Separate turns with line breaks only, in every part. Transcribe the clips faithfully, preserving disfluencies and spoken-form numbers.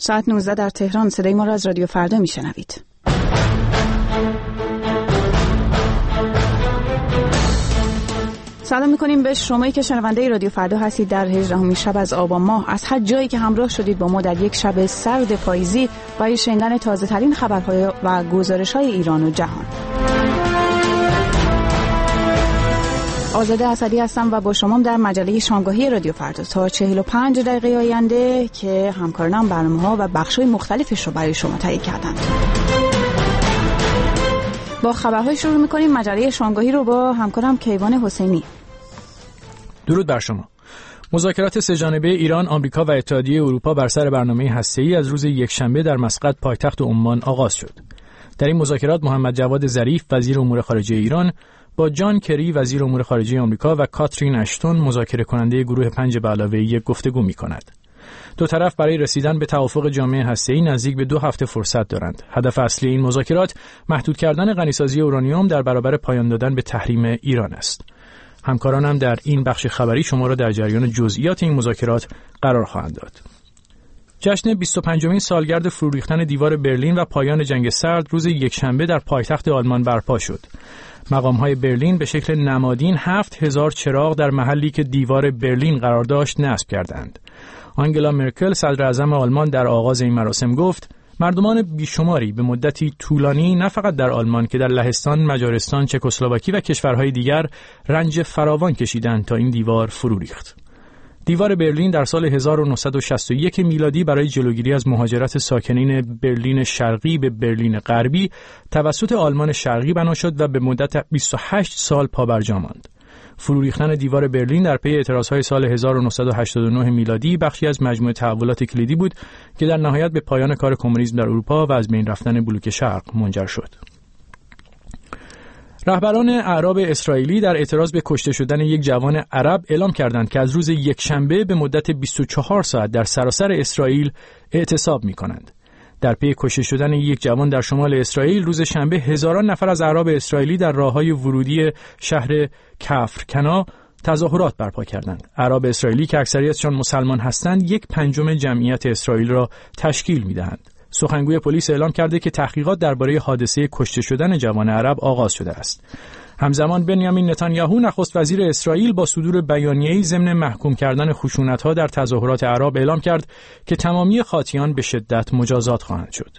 ساعت نوزده در تهران. صدای ما را از رادیو فردا میشنوید. سلام میکنیم به شمایی که شنونده رادیو فردا هستید در هجدهمین شب از آبان ماه. از هر جایی که همراه شدید با ما در یک شب سرد پاییزی برای شنیدن تازه ترین خبرهای و گزارش های ایران و جهان. آزاده اسدی هستم و با شما در مجله شامگاهی رادیو فردا تا چهل و پنج دقیقه آینده که همکارانم برنامه‌ها و بخش‌های مختلفش رو برای شما تهیه کردند. با خبرهای شروع می‌کنیم. مجله شامگاهی رو با همکارم کیوان حسینی.
درود بر شما. مذاکرات سه‌جانبه ایران، آمریکا و اتحادیه اروپا بر سر برنامه هسته‌ای از روز یکشنبه در مسقط پایتخت عمان آغاز شد. در این مذاکرات محمد جواد ظریف وزیر امور خارجه ایران با جان کری وزیر امور خارجه آمریکا و کاترین اشتون مذاکره کننده گروه پنج به علاوه یک گفتگو می‌کند. دو طرف برای رسیدن به توافق جامع هسته‌ای نزدیک به دو هفته فرصت دارند. هدف اصلی این مذاکرات محدود کردن غنیسازی اورانیوم در برابر پایان دادن به تحریم ایران است. همکارانم در این بخش خبری شما را در جریان جزئیات این مذاکرات قرار خواهند داد. جشن بیست و پنجمین سالگرد فرو ریختن دیوار برلین و پایان جنگ سرد روز یکشنبه در پایتخت آلمان برپا شد. مقام‌های برلین به شکل نمادین هفت هزار چراغ در محلی که دیوار برلین قرار داشت نصب کردند. آنگلا مرکل صدر اعظم آلمان در آغاز این مراسم گفت مردمان بیشماری به مدتی طولانی نه فقط در آلمان که در لهستان، مجارستان، چکسلواکی و کشورهای دیگر رنج فراوان کشیدند تا این دیوار فرو ریخت. دیوار برلین در سال هزار و نهصد و شصت و یک میلادی برای جلوگیری از مهاجرت ساکنین برلین شرقی به برلین غربی توسط آلمان شرقی بنا شد و به مدت بیست و هشت سال پابرجا ماند. فرو ریختن دیوار برلین در پی اعتراضهای سال هزار و نهصد و هشتاد و نه میلادی بخشی از مجموعه تحولات کلیدی بود که در نهایت به پایان کار کمونیسم در اروپا و از بین رفتن بلوک شرق منجر شد. رهبران اعراب اسرائیلی در اعتراض به کشته شدن یک جوان عرب اعلام کردند که از روز یکشنبه به مدت بیست و چهار ساعت در سراسر اسرائیل اعتصاب می‌کنند. در پی کشته شدن یک جوان در شمال اسرائیل روز شنبه هزاران نفر از اعراب اسرائیلی در راه‌های ورودی شهر کفر کنا تظاهرات برپا کردند. اعراب اسرائیلی که اکثریتشان مسلمان هستند یک پنجم جمعیت اسرائیل را تشکیل می‌دهند. سخنگوی پلیس اعلام کرده که تحقیقات درباره حادثه کشته شدن جوان عرب آغاز شده است. همزمان بنیامین نتانیاهو نخست وزیر اسرائیل با صدور بیانیه‌ای ضمن محکوم کردن خشونت‌ها در تظاهرات اعراب اعلام کرد که تمامی خاطیان به شدت مجازات خواهند شد.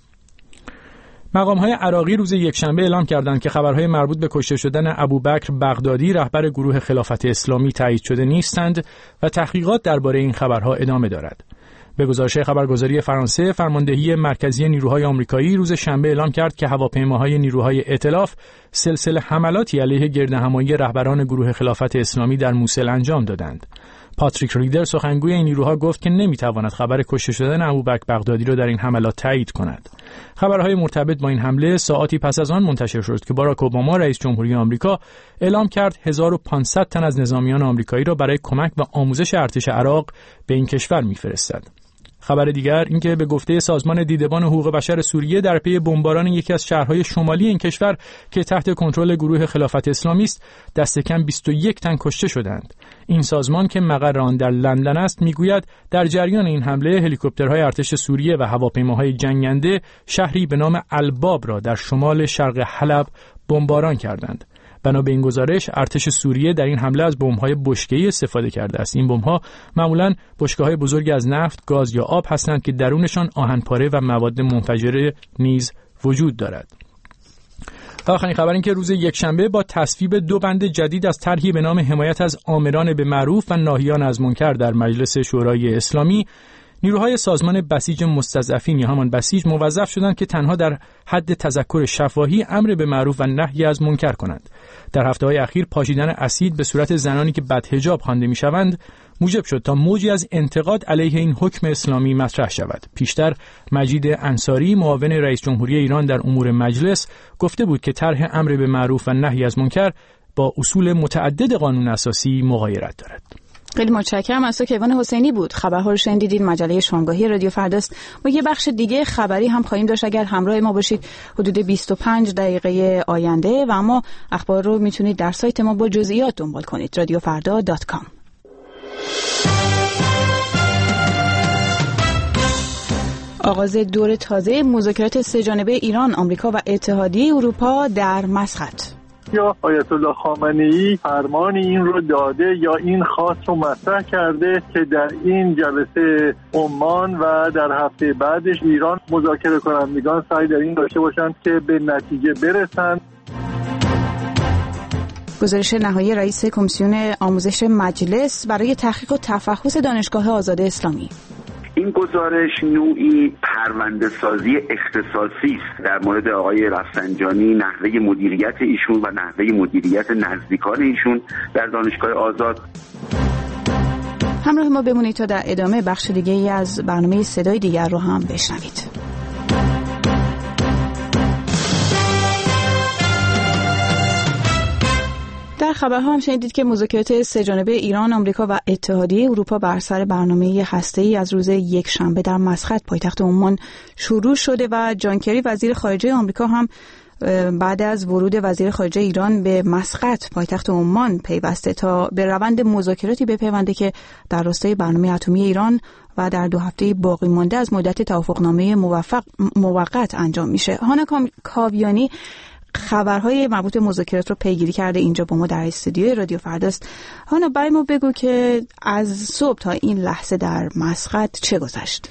مقام‌های عراقی روز یکشنبه اعلام کردند که خبرهای مربوط به کشته شدن ابوبکر بغدادی رهبر گروه خلافت اسلامی تایید شده نیستند و تحقیقات درباره این خبرها ادامه دارد. به گزارش خبرگزاری فرانسه، فرماندهی مرکزی نیروهای آمریکایی روز شنبه اعلام کرد که هواپیماهای نیروهای ائتلاف سلسله حملاتی علیه گردهمایی رهبران گروه خلافت اسلامی در موسل انجام دادند. پاتریک ریدر سخنگوی این نیروها گفت که نمیتواند خبر کشته شدن ابوبکر بغدادی را در این حملات تایید کند. خبرهای مرتبط با این حمله ساعاتی پس از آن منتشر شد که باراک اوباما رئیس جمهوری آمریکا اعلام کرد هزار و پانصد تن از نظامیان آمریکایی را برای کمک و آموزش ارتش عراق به این کشور میفرستد. خبر دیگر اینکه به گفته سازمان دیدبان حقوق بشر سوریه در پی بمباران یکی از شهرهای شمالی این کشور که تحت کنترل گروه خلافت اسلامی است دست کم بیست و یک تن کشته شدند. این سازمان که مقر آن در لندن است میگوید در جریان این حمله هلیکوپترهای ارتش سوریه و هواپیماهای جنگنده شهری به نام الباب را در شمال شرق حلب بمباران کردند. بنا به این گزارش ارتش سوریه در این حمله از بمب‌های بشکه‌ای استفاده کرده است. این بمب‌ها معمولاً بشکه‌های بزرگی از نفت، گاز یا آب هستند که درونشان آهن‌پاره و مواد منفجره نیز وجود دارد. و آخرین خبر این که روز یکشنبه با تصویب دو بند جدید از طرحی به نام حمایت از آمران به معروف و ناهیان از منکر در مجلس شورای اسلامی نیروهای سازمان بسیج مستضعفین یا همان بسیج موظف شدند که تنها در حد تذکر شفاهی امر به معروف و نهی از منکر کنند. در هفته‌های اخیر پاشیدن اسید به صورت زنانی که بدحجاب خوانده می‌شوند موجب شد تا موجی از انتقاد علیه این حکم اسلامی مطرح شود. پیشتر مجید انصاری معاون رئیس جمهوری ایران در امور مجلس گفته بود که طرح امر به معروف و نهی از منکر با اصول متعدد قانون اساسی مغایرت دارد.
خیلی متشکرم از تو کیوان حسینی بود. خبرها رو شنیدید. مجله شامگاهی رادیو فرداست. ما یه بخش دیگه خبری هم خواهیم داشت اگر همراه ما باشید حدود بیست و پنج دقیقه آینده و اما اخبار رو میتونید در سایت ما با جزئیات دنبال کنید رادیو فردا دات کام. آغاز دور تازه مذاکرات سه‌جانبه ایران، آمریکا و اتحادیه اروپا در مسقط.
یا آیت الله خامنه‌ای فرمان این رو داده یا این خواست رو مطرح کرده که در این جلسه عمان و در هفته بعدش ایران مذاکره کنندگان سعی در این داشته باشند که به نتیجه برسند.
گزارش نهایی رئیس کمیسیون آموزش مجلس برای تحقیق و تفحص دانشگاه آزاد اسلامی.
این گزارش نوعی پرونده سازی اختصاصی است در مورد آقای رفسنجانی، نحوه مدیریت ایشون و نحوه مدیریت نزدیکان ایشون در دانشگاه آزاد.
همراه ما بمونید تا در ادامه بخش دیگه ای از برنامه صدای دیگر رو هم بشنوید. در خبرها هم شنیدید که مذاکرات سه‌جانبه ایران، آمریکا و اتحادیه اروپا بر سر برنامه هسته‌ای از روز یک شنبه در مسقط پایتخت عمان شروع شده و جان کری وزیر خارجه آمریکا هم بعد از ورود وزیر خارجه ایران به مسقط پایتخت عمان پیوسته تا به روند مذاکراتی بپیونده که در راستای برنامه اتمی ایران و در دو هفته باقی مانده از مدت توافقنامه موفق موقت انجام میشه. هانا کاویانی خبرهای مربوط به مذاکرات رو پیگیری کرده، اینجا با ما در استودیوی رادیو فرداست. هانا برای ما بگو که از صبح تا این لحظه در مسقط چه گذشت؟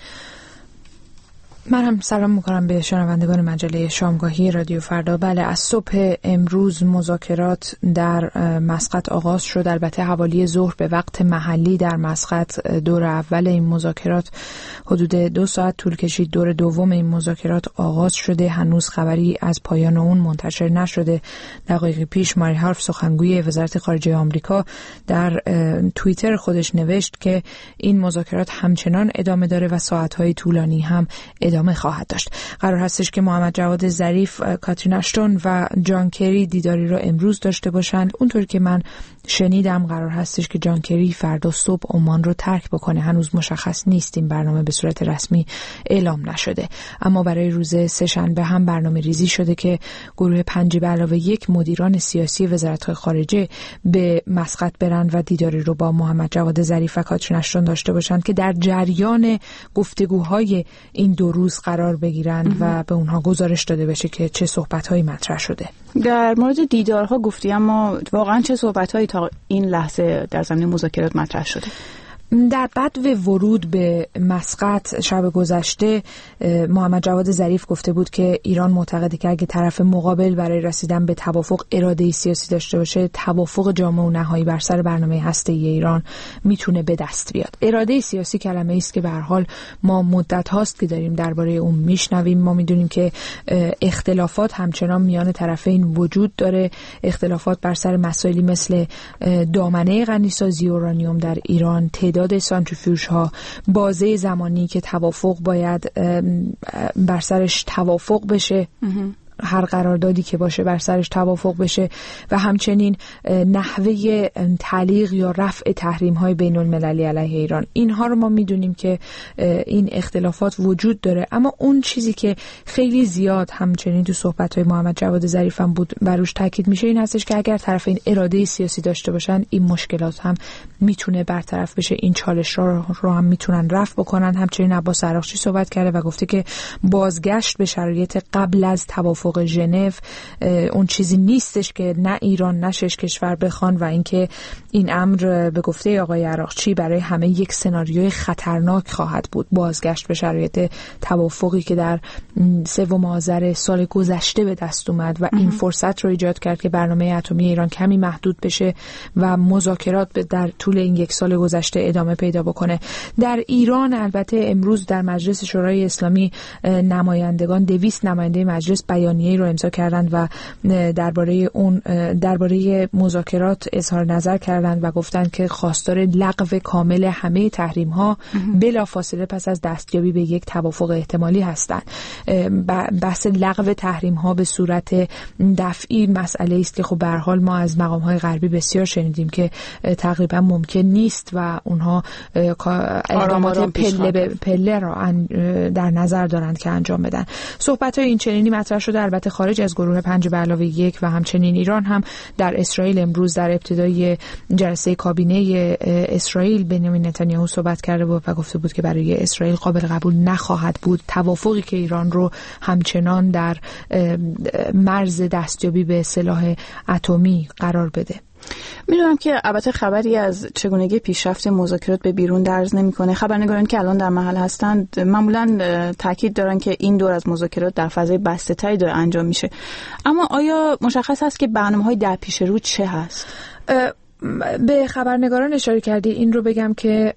من هم سلام میکنم به شنوندگان مجله شامگاهی رادیو فردا. بله، از صبح امروز مذاکرات در مسقط آغاز شد. البته حوالی ظهر به وقت محلی در مسقط دور اول این مذاکرات حدود دو ساعت طول کشید. دور دوم این مذاکرات آغاز شده، هنوز خبری از پایان اون منتشر نشده. دقایقی پیش ماری هارف، سخنگوی وزارت خارجه آمریکا، در توییتر خودش نوشت که این مذاکرات همچنان ادامه داره و ساعت‌های طولانی هم ادامه خواهد داشت. قرار هستش که محمد جواد ظریف، کاترین اشتون و جان کری دیداری رو امروز داشته باشند. اونطور که من شنیدم قرار هستش که جان کری فردا صبح عمان رو ترک بکنه. هنوز مشخص نیست، این برنامه به صورت رسمی اعلام نشده، اما برای روز سه‌شنبه هم برنامه ریزی شده که گروه پنج به علاوه یک مدیران سیاسی وزارت خارجه به مسقط برن و دیداری رو با محمد جواد ظریف و کاترین اشتون داشته باشند که در جریان گفتگوهای این دو روز قرار بگیرند و به اونها گزارش داده بشه که چه صحبت‌هایی مطرح شده.
در مورد دیدارها گفتی، اما واقعا چه صحبت‌هایی تا این لحظه در زمینه مذاکرات مطرح شده؟
در بدو ورود به مسقط شب گذشته محمد جواد ظریف گفته بود که ایران معتقده که اگه طرف مقابل برای رسیدن به توافق اراده سیاسی داشته باشه، توافق جامع و نهایی بر سر برنامه هسته‌ای ایران میتونه به دست بیاد. اراده سیاسی کلمه‌ای است که به هر حال ما مدت هاست که داریم درباره اون میشنویم. ما میدونیم که اختلافات همچنان میان طرفین وجود داره، اختلافات بر سر مسائلی مثل دامنه غنیسازی اورانیوم در ایران، تعداد سانتریفیوژ ها، بازه زمانی که توافق باید بر سرش توافق بشه، هر قراردادی که باشه بر سرش توافق بشه، و همچنین نحوه تعلیق یا رفع تحریم های بین المللی علیه ایران. اینها رو ما میدونیم که این اختلافات وجود داره، اما اون چیزی که خیلی زیاد همچنین تو صحبت های محمد جواد ظریف هم بود بروش تاکید میشه این هستش که اگر طرفین اراده سیاسی داشته باشن، این مشکلات هم میتونه برطرف بشه، این چالش را رو هم میتونن رفع بکنن. همچنین عباس عراقچی صحبت کرده و گفته که بازگشت به شرایط قبل از توافق ژنو اون چیزی نیستش که نه ایران نه شش کشور بخوان، و اینکه این امر به گفته آقای عراقچی برای همه یک سناریوی خطرناک خواهد بود. بازگشت به شرایط توافقی که در سوم آذر سال گذشته به دست اومد و این فرصت رو ایجاد کرد که برنامه اتمی ایران کمی محدود بشه و مذاکرات در طول این یک سال گذشته ادامه پیدا بکنه. در ایران البته امروز در مجلس شورای اسلامی نمایندگان دویست نماینده مجلس بیانیه رو امضا کردند و درباره اون درباره مذاکرات اظهار نظر کردند و گفتند که خواستار لغو کامل همه تحریم ها بلافاصله پس از دستیابی به یک توافق احتمالی هستند. بحث لغو تحریم ها به صورت دفعی مسئله است که خب به هر حال ما از مقام های غربی بسیار شنیدیم که تقریبا ممکن نیست و اونها اقدامات پله به پله را در نظر دارند که انجام بدن. صحبت های این چنینی مطرح شده البته خارج از گروه پنج به علاوه یک و همچنین ایران هم در اسرائیل امروز در ابتدای جلسه کابینه اسرائیل بنیامین نتانیاهو صحبت کرده بود و گفته بود که برای اسرائیل قابل قبول نخواهد بود توافقی که ایران رو همچنان در مرز دستیابی به سلاح اتمی قرار بده.
میدونم که البته خبری از چگونگی پیشرفت مذاکرات به بیرون درز نمیکنه. خبرنگاران که الان در محل هستند معمولاً تاکید دارن که این دور از مذاکرات در فضای بسته‌تری داره انجام میشه. اما آیا مشخص است که برنامه‌های در پیش رو چه هست؟
به خبرنگاران اشاره کردی. این رو بگم که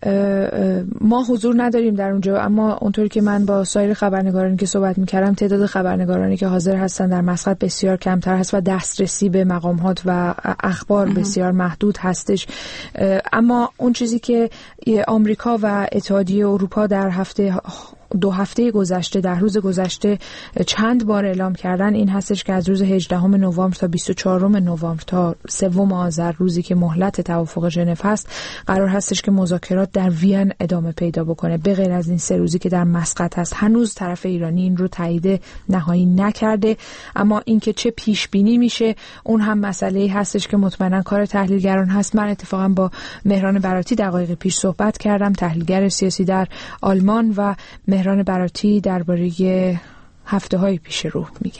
ما حضور نداریم در اونجا، اما اونطوری که من با سایر خبرنگارانی که صحبت می‌کردم تعداد خبرنگارانی که حاضر هستن در مسقط بسیار کمتر هست و دسترسی به مقامات و اخبار بسیار محدود هستش. اما اون چیزی که آمریکا و اتحادیه اروپا در هفته دو هفته گذشته در روز گذشته چند بار اعلام کردن این هستش که از روز هجدهم نوامبر تا بیست و چهارم نوامبر تا سوم آذر، روزی که مهلت توافق ژنو هست، قرار هستش که مذاکرات در وین ادامه پیدا بکنه. به غیر از این سه روزی که در مسقط هست، هنوز طرف ایرانی این رو تایید نهایی نکرده، اما اینکه چه پیش بینی میشه اون هم مسئله‌ای هستش که مطمئنا کار تحلیلگران هست. من اتفاقا با مهران براتی دقایق پیش صحبت کردم، تحلیلگر سیاسی در آلمان، و مهران براتی درباره هفته‌های پیش رو میگه.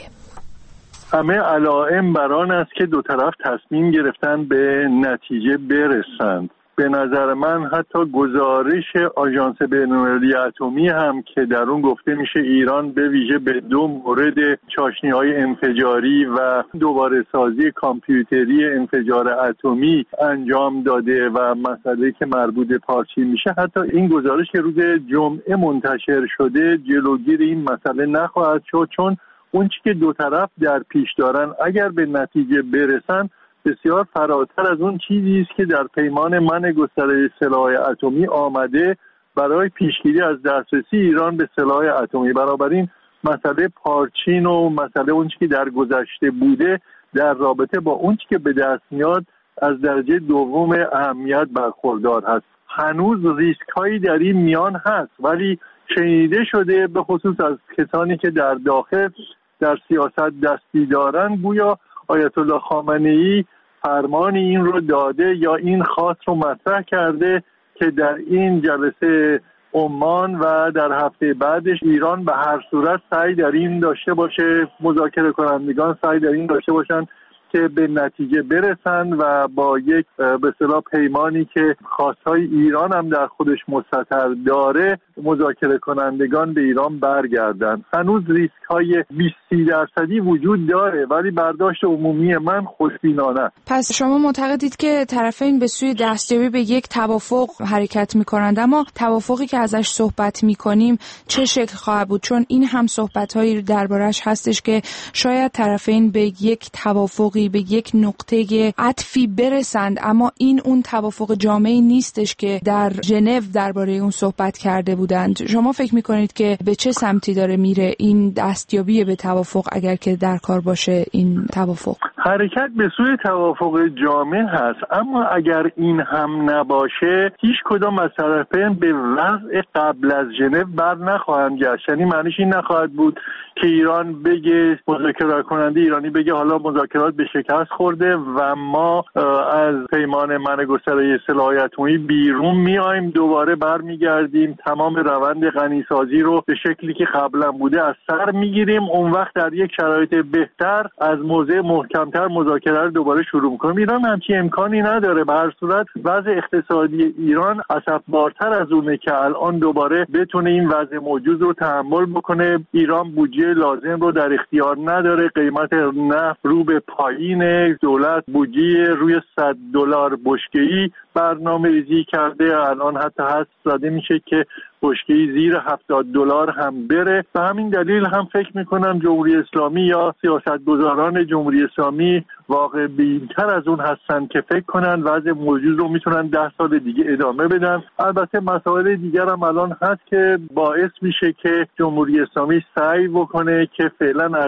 همه علائم بر آن است که دو طرف تصمیم گرفتن به نتیجه برسند. به نظر من حتی گزارش آژانس بین‌المللی اتمی هم که در اون گفته میشه ایران به ویژه به دو مورد چاشنی‌های انفجاری و دوباره سازی کامپیوتری انفجار اتمی انجام داده و مسئله که مربوط به پارچین میشه، حتی این گزارش که روز جمعه منتشر شده جلوگیری این مسئله نخواهد شد، چون اون چی که دو طرف در پیش دارن اگر به نتیجه برسن بسیار فراتر از اون چیزی است که در پیمان منع گسترش سلاح اتمی آمده برای پیشگیری از دسترسی ایران به سلاح اتمی. بنابراین مسئله پارچین و مسئله اون چیزی که در گذشته بوده در رابطه با اون چیزی که به دست میاد از درجه دوم اهمیت برخوردار هست. هنوز ریسک هایی در این میان هست، ولی شنیده شده به خصوص از کسانی که در داخل در سیاست دستی دارن، گویا آیت الله خامنه‌ای فرمان این رو داده یا این خواست رو مطرح کرده که در این جلسه عمان و در هفته بعدش ایران به هر صورت سعی در این داشته باشه، مذاکره کنندگان سعی در این داشته باشن که به نتیجه برسن و با یک به اصطلاح پیمانی که خواستهای ایران هم در خودش مستتر داره مذاکره کنندگان به ایران برگردن. هنوز ریسک های بیست درصدی وجود داره، ولی برداشت عمومی من خوشبینانه.
پس شما معتقدید که طرفین به سوی دستیابی به یک توافق حرکت می‌کنند، اما توافقی که ازش صحبت می‌کنیم چه شکل خواهد بود؟ چون این هم صحبت‌هایی درباره‌اش هستش که شاید طرفین به یک توافقی به یک نقطه عطفی برسند، اما این اون توافق جامعی نیستش که در ژنو درباره اون صحبت کرده بودند. شما فکر می‌کنید که به چه سمتی داره میره این دستیابی به توافق اگر که در کار باشه این توافق؟
حرکت به سوی توافق جامع هست، اما اگر این هم نباشه هیچ کدام از طرفین به وضع قبل از ژنو بر نخواهند گشت. یعنی معنیش این نخواهد بود که ایران بگه، مذاکره کننده ایرانی بگه حالا مذاکرات به شکست خورده و ما از پیمان منع گسترش سلاح اتمی بیرون میایم، دوباره برمیگردیم تمام روند غنیسازی رو به شکلی که قبلا بوده از سر میگیریم، اون وقت در یک شرایط بهتر از موضع محکمتر مذاکره رو دوباره شروع میکنیم. ایران همچین امکانی نداره. به هر صورت وضع اقتصادی ایران اسفبارتر از اونه که الان دوباره بتونه این وضع موجود رو تحمل بکنه. ایران بودجه لازم رو در اختیار نداره، قیمت نفت رو به پایین، دولت بودجه روی صد دلار بشکه‌ای برنامه‌ریزی کرده، الان حتی حدس زده میشه که بشکه‌ای زیر هفتاد دلار هم بره. به همین دلیل هم فکر میکنم جمهوری اسلامی یا سیاستگزاران جمهوری اسلامی واقع بین‌تر از اون هستن که فکر کنن وضع موجود رو میتونن ده سال دیگه ادامه بدن. البته مسائل دیگر هم الان هست که باعث میشه که جمهوری اسلامی سعی بکنه که فعلا از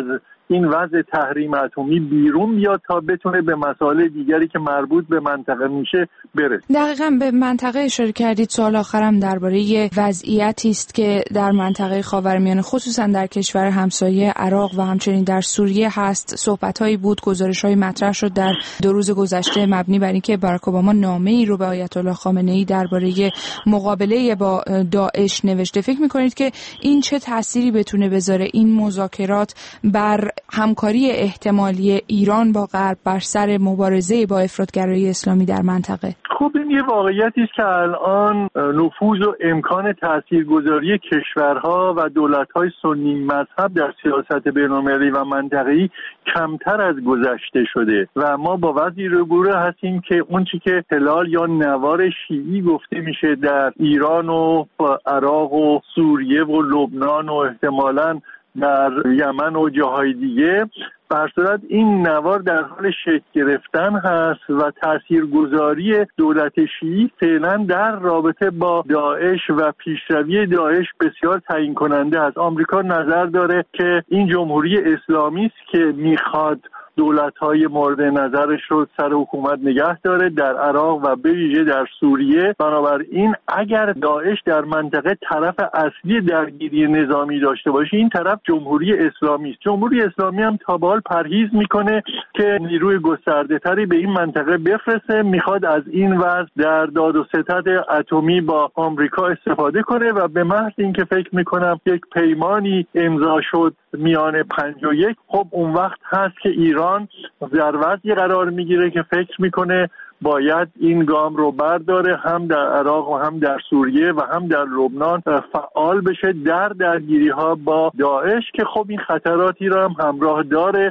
این وضع تحریم اتمی بیرون بیاد تا بتونه به مسائل دیگری که مربوط به منطقه میشه برسه.
دقیقاً به منطقه اشاره کردید. سوال آخرم درباره وضعیتی است که در منطقه خاورمیانه خصوصا در کشور همسایه عراق و همچنین در سوریه هست. صحبت‌هایی بود، گزارش‌های مطرح شد در دو روز گذشته مبنی بر اینکه باراک اوباما نامه‌ای رو به آیت الله خامنه‌ای درباره مقابله با داعش نوشته. فکر می‌کنید که این چه تأثیری بتونه بذاره این مذاکرات بر همکاری احتمالی ایران با غرب بر سر مبارزه با افراط‌گرایی اسلامی در منطقه؟
خب این یه واقعیتی است که الان نفوذ و امکان تاثیرگذاری کشورها و دولت‌های سنی مذهب در سیاست بین‌المللی و منطقه‌ای کمتر از گذشته شده و ما با وضعی روبرو هستیم که اون چی که هلال یا نوار شیعی گفته میشه در ایران و عراق و سوریه و لبنان و احتمالاً در یمن و جاهای دیگه، بر صورت این نوار در حال شکل گرفتن هست و تاثیرگذاری دولت شیعی فعلا در رابطه با داعش و پیشروی داعش بسیار تعیین کننده است. آمریکا نظر داره که این جمهوری اسلامی است که میخواد دولت‌های مورد نظرش رو سر حکومت نگه داره در عراق و به ویژه در سوریه. بنابراین اگر داعش در منطقه طرف اصلی درگیری نظامی داشته باشه، این طرف جمهوری اسلامی است. جمهوری اسلامی هم تا به حال پرهیز میکنه که نیروی گسترده‌تری به این منطقه بفرسته، میخواد از این وضع در داد و ستد اتمی با آمریکا استفاده کنه و به محض اینکه فکر میکنم یک پیمانی امضا شد میان پنج و یک، خب اون وقت هست که ایران در وضعی قرار میگیره که فکر میکنه باید این گام رو برداره، هم در عراق و هم در سوریه و هم در لبنان فعال بشه در درگیری ها با داعش که خب این خطراتی رو هم همراه داره.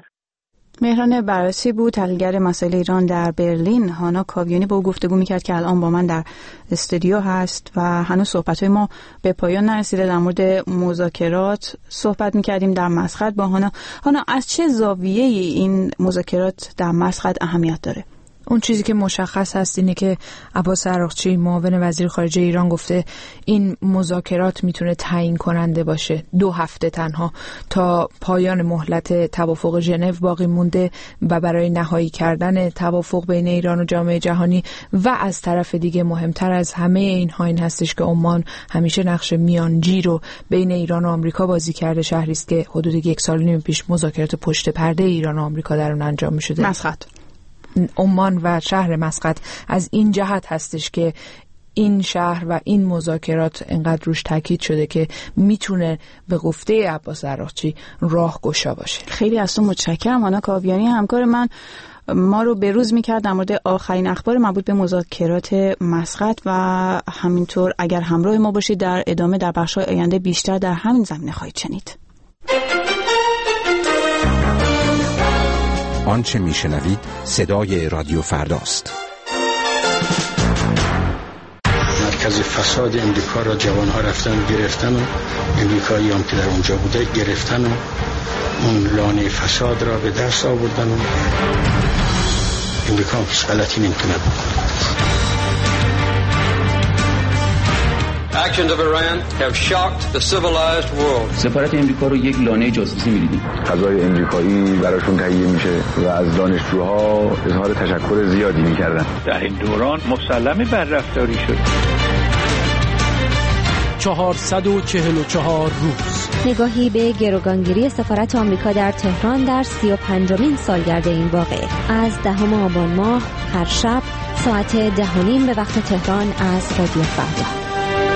مهران بررسی بود، تحلیلگر مسائل ایران در برلین. هانا کاویانی با او گفتگو میکرد که الان با من در استودیو هست و هنوز صحبت‌های ما به پایان نرسیده. در مورد مذاکرات صحبت میکردیم در مسقط با هانا. هانا، از چه زاویه‌ای این مذاکرات در مسقط اهمیت داره؟
اون چیزی که مشخص هست اینه که عباس عراقچی معاون وزیر خارجه ایران گفته این مذاکرات میتونه تعیین کننده باشه. دو هفته تنها تا پایان مهلت توافق ژنو باقی مونده و برای نهایی کردن توافق بین ایران و جامعه جهانی و از طرف دیگه مهمتر از همه اینها این هستش که عمان همیشه نقش میانجی رو بین ایران و آمریکا بازی کرده. شهری است که حدود یک سال و نیم پیش مذاکرات پشت پرده ایران و آمریکا در اون انجام می‌شده.
مسقط
عمان و شهر مسقط از این جهت هستش که این شهر و این مذاکرات انقدر روش تاکید شده که میتونه به گفته عباس عراقچی راهگشا باشه.
خیلی از تو متشکرم. هانا کاویانی همکار من ما رو به روز میکرد در مورد آخرین اخبار مربوط به مذاکرات مسقط و همینطور اگر همراه ما باشید در ادامه در بخش‌های آینده بیشتر در همین زمینه خواهید شنید.
آنچه میشنوید صدای رادیو فرداست.
مرکز فساد امریکا را جوانها رفتن گرفتن و امریکایی هم که در اونجا بوده گرفتن و اون لانه فساد را به دست آوردن و امریکا هم کس غلطی نمیتونه بکنه.
Actions of Iran have shocked the civilized world.
سفارت امریکا رو یک لانه جاسوسی می‌دیدیم.
غذای امریکایی براشون تهیه میشه و از دانشجوها اظهار تشکر زیادی می‌کردن.
در این دوران مسلمه بر رفتاری شد.
چهارصد و چهل و چهار روز.
نگاهی به گروگانگیری سفارت آمریکا در تهران در سی و پنجمین سالگرد این واقعه. از دهم آبان ماه هر شب ساعت ده و نیم به وقت تهران از رادیو فردا.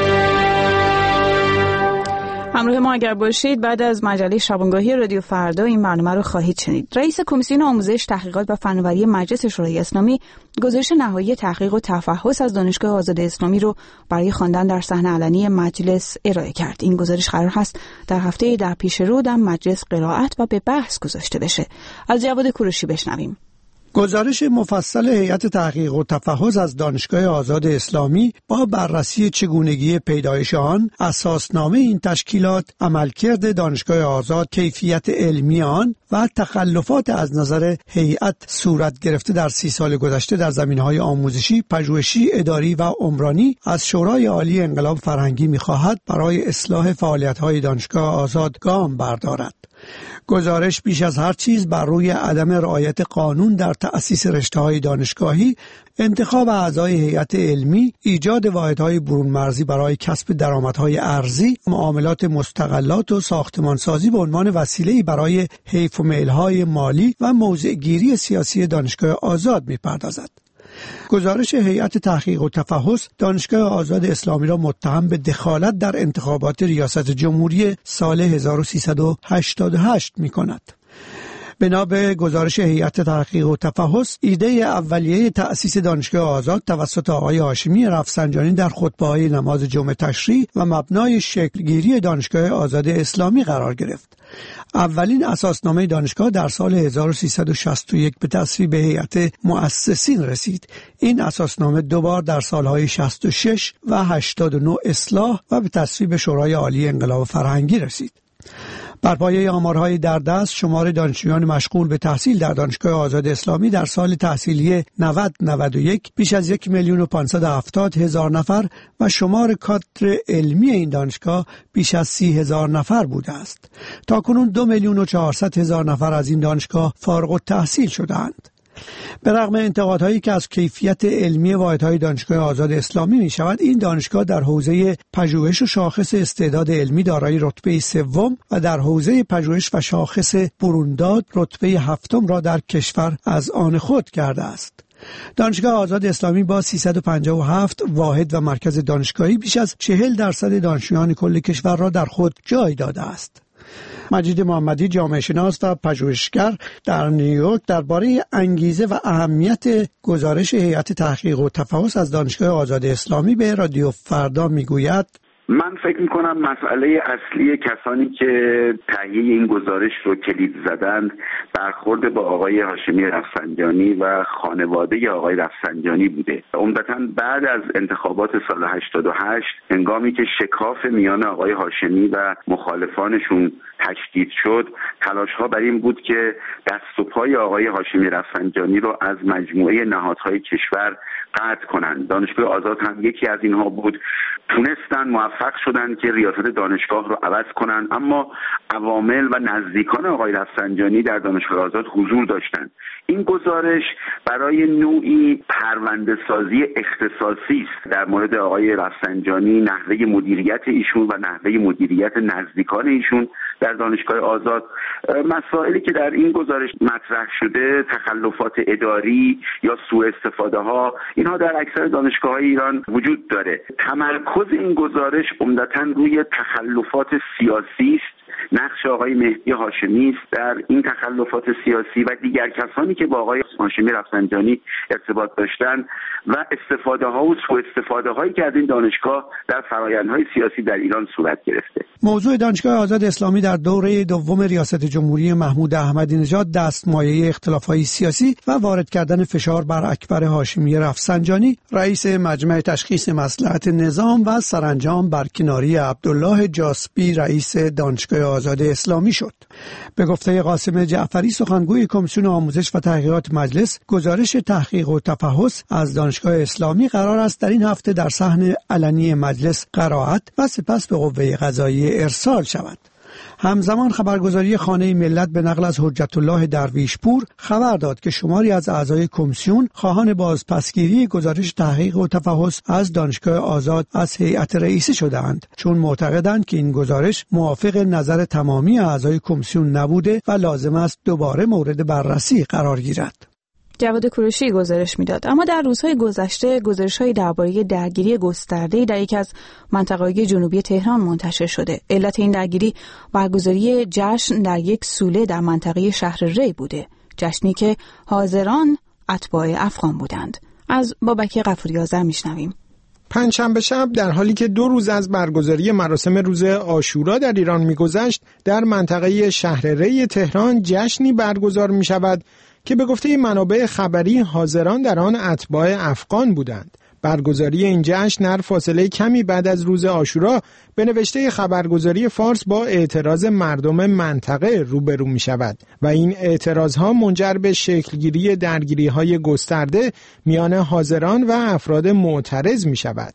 همراه ما اگر باشید بعد از مجله شبانگاهی رادیو فردا این برنامه رو خواهید شنید. رئیس کمیسیون آموزش، تحقیقات و فناوری مجلس شورای اسلامی گزارش نهایی تحقیق و تفحص از دانشگاه آزاد اسلامی رو برای خواندن در صحنه علنی مجلس ارائه کرد. این گزارش قرار هست در هفته در پیش رو در مجلس قرائت و به بحث گذاشته بشه. از جواد کوروشی بشنویم.
گزارش مفصل هیئت تحقیق و تفحص از دانشگاه آزاد اسلامی با بررسی چگونگی پیدایش آن، اساسنامه این تشکیلات، عملکرد دانشگاه آزاد، کیفیت علمی آن و تخلفات از نظر هیئت صورت گرفته در سی سال گذشته در زمینه‌های آموزشی، پژوهشی، اداری و عمرانی از شورای عالی انقلاب فرهنگی می‌خواهد برای اصلاح فعالیت‌های دانشگاه آزاد گام بردارد. گزارش بیش از هر چیز بر روی عدم رعایت قانون در تأسیس رشته‌های دانشگاهی، انتخاب اعضای هیئت علمی، ایجاد واحدهای برون مرزی برای کسب درآمدهای ارزی، معاملات مستغلات و ساختمانسازی به عنوان وسیله‌ای برای حیف و میل‌های مالی و موضع‌گیری سیاسی دانشگاه آزاد می‌پردازد. گزارش هیئت تحقیق و تفحص دانشگاه آزاد اسلامی را متهم به دخالت در انتخابات ریاست جمهوری سال هزار و سیصد و هشتاد و هشت می‌کند. بنا به گزارش هیئت تحقیق و تفحص، ایده اولیه تأسیس دانشگاه آزاد توسط آقای هاشمی رفسنجانی در خطبه‌های نماز جمعه تشریح و مبنای شکلگیری دانشگاه آزاد اسلامی قرار گرفت. اولین اساسنامه دانشگاه در سال هزار و سیصد و شصت و یک به تصویب هیئت مؤسسین رسید. این اساسنامه دوبار در سالهای شصت و شش و هشتاد و نه اصلاح و به تصویب شورای عالی انقلاب فرهنگی رسید. بر پایه آمارهای در دست، شمار دانشجویان مشغول به تحصیل در دانشگاه آزاد اسلامی در سال تحصیلی نود نود و یک بیش از یک میلیون و پانصد و هفتاد هزار نفر و شمار کادر علمی این دانشگاه بیش از سی هزار نفر بوده است. تاکنون دو میلیون و چهارصد هزار نفر از این دانشگاه فارغ التحصیل شدند. به رغم انتقادهایی که از کیفیت علمی واحدهای دانشگاه آزاد اسلامی می شود، این دانشگاه در حوزه پژوهش و شاخص استعداد علمی دارای رتبه سوم و در حوزه پژوهش و شاخص برونداد رتبه هفتم را در کشور از آن خود کرده است. دانشگاه آزاد اسلامی با سیصد و پنجاه و هفت واحد و مرکز دانشگاهی بیش از چهل درصد دانشجویان کل کشور را در خود جای داده است. مجید محمدی، جامعه شناس و پژوهشگر در نیویورک، درباره انگیزه و اهمیت گزارش هیئت تحقیق و تفحص از دانشگاه آزاد اسلامی به رادیو فردا میگوید:
من فکر میکنم مسئله اصلی کسانی که تهیه این گزارش رو کلید زدند برخورد با آقای هاشمی رفسنجانی و خانواده آقای رفسنجانی بوده. عمدتاً بعد از انتخابات سال هشتاد و هشت، هنگامی که شکاف میان آقای هاشمی و مخالفانشون تشدید شد، تلاش‌ها بر این بود که دست و پای آقای هاشمی رفسنجانی رو از مجموعه نهادهای کشور قطع کنند. دانشگاه آزاد هم یکی از اینها بود. تونستن موفق شدن که ریاست دانشگاه رو عوض کنن، اما عوامل و نزدیکان آقای رفسنجانی در دانشگاه آزاد حضور داشتند. این گزارش برای نوعی پرونده سازی اختصاصی است در مورد آقای رفسنجانی، نحوه مدیریت ایشون و نحوه مدیریت نزدیکان ایشون در دانشگاه آزاد. مسائلی که در این گزارش مطرح شده، تخلفات اداری یا سوء استفاده ها، اینها در اکثر دانشگاه‌های ایران وجود داره. تمرکز این گزارش عمدتاً روی تخلفات سیاسی است. نقش آقای مهدی هاشمی است در این تخلفات سیاسی و دیگر کسانی که با آقای هاشمی رفسنجانی ارتباط داشتند و استفاده ها و سوء استفاده هایی که از این دانشگاه در فرآیندهای سیاسی در ایران صورت گرفته.
موضوع دانشگاه آزاد اسلامی در دوره دوم ریاست جمهوری محمود احمدی نژاد دستمایه اختلاف‌های سیاسی و وارد کردن فشار بر اکبر هاشمی رفسنجانی، رئیس مجمع تشخیص مصلحت نظام و سرانجام برکناری عبدالله جاسبی، رئیس دانشگاه آزاد اسلامی شد. به گفته قاسم جعفری، سخنگوی کمیسیون آموزش و تحقیقات مجلس، گزارش تحقیق و تفحص از دانشگاه اسلامی قرار است در این هفته در صحن علنی مجلس قرائت و سپس به قوه قضاییه ارسال شود. همزمان خبرگزاری خانه ملت به نقل از حجت الله درویشپور خبر داد که شماری از اعضای کمیسیون خواهان بازپسگیری گزارش تحقیق و تفحص از دانشگاه آزاد از هیئت رئیسه شده‌اند، چون معتقدند که این گزارش موافق نظر تمامی اعضای کمیسیون نبوده و لازم است دوباره مورد بررسی قرار گیرد.
جواد کوروشی گزارش میداد. اما در روزهای گذشته گزارش‌های درباره درگیری گسترده‌ای در یکی از مناطق جنوبی تهران منتشر شده. علت این درگیری برگزاری جشن در یک سوله در منطقه شهر ری بوده، جشنی که حاضران اتباع افغان بودند. از بابک غفوری آذر میشنویم.
پنجشنبه شب در حالی که دو روز از برگزاری مراسم روز عاشورا در ایران می‌گذشت، در منطقه شهر ری تهران جشنی برگزار می‌شود که به گفته منابع خبری حاضران در آن اتباع افغان بودند. برگزاری این جشن در فاصله کمی بعد از روز عاشورا به نوشته خبرگزاری فارس با اعتراض مردم منطقه روبرو می شود و این اعتراضها منجر به شکلگیری درگیری های گسترده میان حاضران و افراد معترض می شود.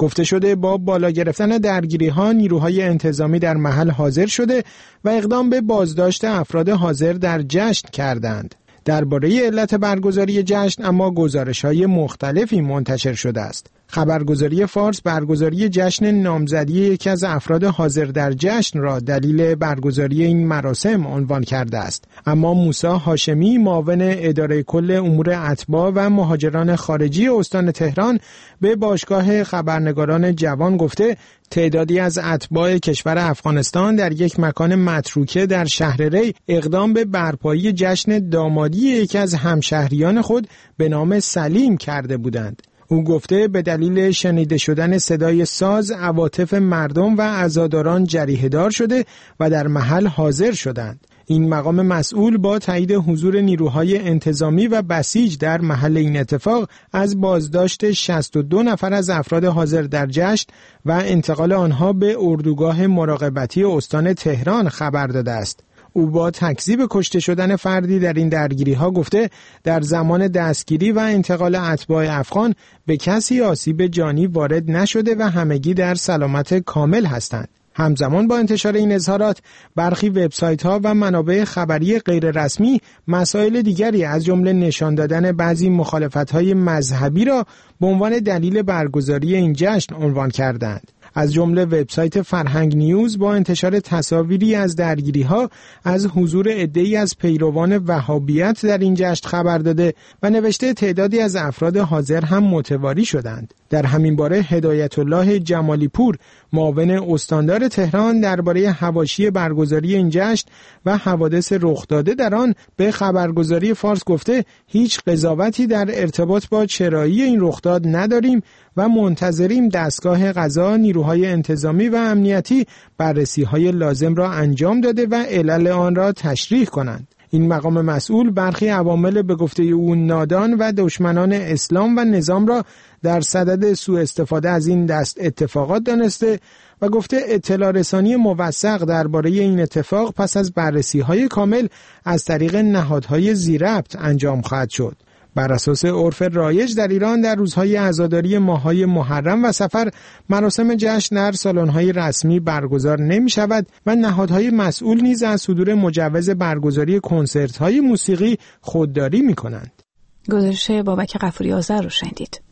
گفته شده با بالا گرفتن درگیری‌ها نیروهای انتظامی در محل حاضر شده و اقدام به بازداشت افراد حاضر در جشن کردند. درباره علت برگزاری جشن اما گزارش‌های مختلفی منتشر شده است. خبرگزاری فارس برگزاری جشن نامزدی یکی از افراد حاضر در جشن را دلیل برگزاری این مراسم عنوان کرده است. اما موسی هاشمی معاون اداره کل امور اتباع و مهاجران خارجی استان تهران به باشگاه خبرنگاران جوان گفته تعدادی از اتباع کشور افغانستان در یک مکان متروکه در شهر ری اقدام به برپایی جشن دامادی یکی از همشهریان خود به نام سلیم کرده بودند. او گفته به دلیل شنیده شدن صدای ساز عواطف مردم و عزاداران جریحه دار شده و در محل حاضر شدند. این مقام مسئول با تایید حضور نیروهای انتظامی و بسیج در محل این اتفاق از بازداشت شصت و دو نفر از افراد حاضر در جشن و انتقال آنها به اردوگاه مراقبتی استان تهران خبر داده است. او با تکذیب کشته شدن فردی در این درگیری‌ها گفته در زمان دستگیری و انتقال اتباع افغان به کسی آسیب جانی وارد نشده و همگی در سلامت کامل هستند. همزمان با انتشار این اظهارات برخی وبسایت‌ها و منابع خبری غیررسمی مسائل دیگری از جمله نشان دادن بعضی مخالفت‌های مذهبی را به عنوان دلیل برگزاری این جشن عنوان کردند. از جمله وبسایت فرهنگ نیوز با انتشار تصاویری از درگیری‌ها از حضور عده‌ای از پیروان وهابیت در این جشن خبر داده و نوشته تعدادی از افراد حاضر هم متواری شدند. در همین باره هدایت الله جمالی پور معاون استاندار تهران درباره حواشی برگزاری این جشن و حوادث رخ داده در آن به خبرگزاری فارس گفته هیچ قضاوتی در ارتباط با چرایی این رخداد نداریم و منتظریم دستگاه قضا، نیروهای انتظامی و امنیتی بررسی‌های لازم را انجام داده و علل آن را تشریح کنند. این مقام مسئول برخی عوامل به گفته او نادان و دشمنان اسلام و نظام را در صدد سوء استفاده از این دست اتفاقات دانسته و گفته اطلاع رسانی موثق درباره این اتفاق پس از بررسی‌های کامل از طریق نهادهای ذی‌ربط انجام خواهد شد. بر اساس عرف رایج در ایران در روزهای عزاداری ماه‌های محرم و صفر مراسم جشن در سالن‌های رسمی برگزار نمی‌شود و نهادهای مسئول نیز از صدور مجوز برگزاری کنسرت‌های موسیقی خودداری می‌کنند.
گزارش بابک غفوری آذر رو شنیدید.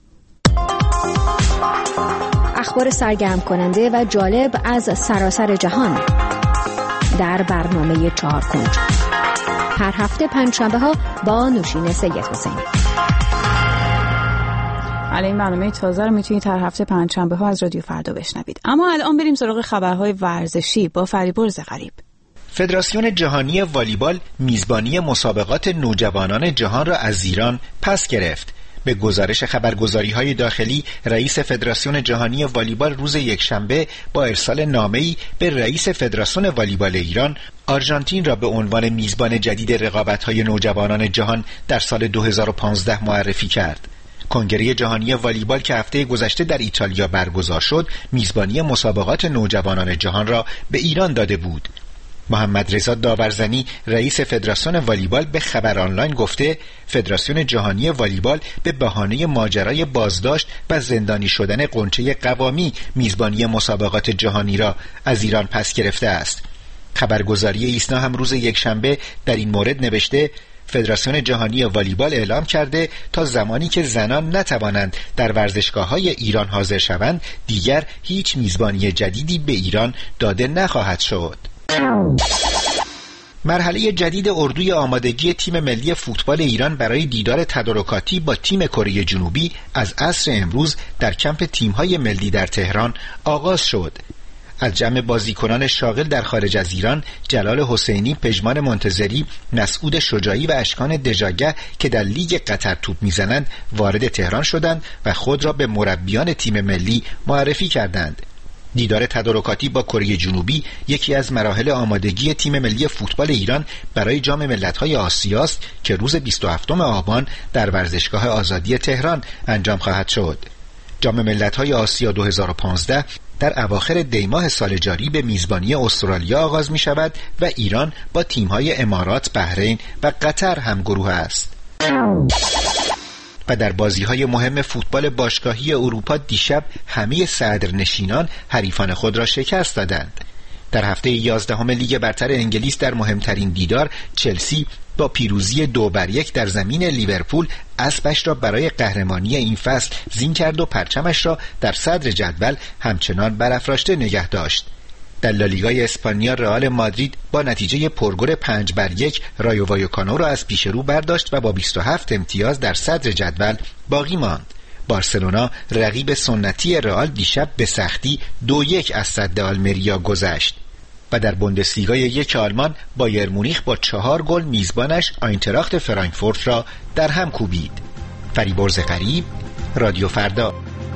اخبار سرگرم کننده و جالب از سراسر جهان در برنامه چهار کنج هر هفته پنجشنبه ها با نوشین سید حسین.
علی این برنامه تازه رو میتونید هر هفته پنجشنبه ها از رادیو فردا بشنوید. اما الان بریم سراغ خبرهای ورزشی با فریبرز غریب.
فدراسیون جهانی والیبال میزبانی مسابقات نوجوانان جهان را از ایران پس گرفت. به گزارش خبرگزاری‌های داخلی، رئیس فدراسیون جهانی والیبال روز یکشنبه با ارسال نامه‌ای به رئیس فدراسیون والیبال ایران، آرژانتین را به عنوان میزبان جدید رقابت‌های نوجوانان جهان در سال دو هزار و پانزده معرفی کرد. کنگره جهانی والیبال که هفته گذشته در ایتالیا برگزار شد، میزبانی مسابقات نوجوانان جهان را به ایران داده بود. محمد رضا داورزنی رئیس فدراسیون والیبال به خبر آنلاین گفته فدراسیون جهانی والیبال به بهانه ماجرای بازداشت و زندانی شدن غنچه قوامی میزبانی مسابقات جهانی را از ایران پس گرفته است. خبرگزاری ایسنا هم روز یکشنبه در این مورد نوشته فدراسیون جهانی والیبال اعلام کرده تا زمانی که زنان نتوانند در ورزشگاه‌های ایران حاضر شوند دیگر هیچ میزبانی جدیدی به ایران داده نخواهد شد. مرحله جدید اردوی آمادگی تیم ملی فوتبال ایران برای دیدار تدارکاتی با تیم کره جنوبی از عصر امروز در کمپ تیم‌های ملی در تهران آغاز شد. از جمع بازیکنان شاغل در خارج از ایران، جلال حسینی، پژمان منتظری، مسعود شجاعی و اشکان دژاگه که در لیگ قطر توپ میزنند وارد تهران شدند و خود را به مربیان تیم ملی معرفی کردند. دیدار تدارکاتی با کره جنوبی یکی از مراحل آمادگی تیم ملی فوتبال ایران برای جام ملت‌های آسیا است که روز بیست و هفتم آبان در ورزشگاه آزادی تهران انجام خواهد شد. جام ملت‌های آسیا دو هزار و پانزده در اواخر دیماه سال جاری به میزبانی استرالیا آغاز می شود و ایران با تیم‌های امارات، بحرین و قطر همگروه است. و در بازی‌های مهم فوتبال باشگاهی اروپا دیشب همه صدرنشینان حریفان خود را شکست دادند. در هفته یازدهم لیگ برتر انگلیس در مهمترین دیدار چلسی با پیروزی دو بر یک در زمین لیورپول اسبش را برای قهرمانی این فصل زین کرد و پرچمش را در صدر جدول همچنان برافراشته نگه داشت. در لالیگای اسپانیا رئال مادرید با نتیجه پرگل پنج بر یک رایو وایکانو را از پیش رو برداشت و با بیست و هفت امتیاز در صدر جدول باقی ماند. بارسلونا رقیب سنتی رئال دیشب به سختی دو یک از سد آلمریا گذشت و در بوندسلیگای یک آلمان بایر مونیخ با چهار گل میزبانش آینتراخت فرانکفورت را در هم کوبید. فریبرز غریب، رادیو فردا.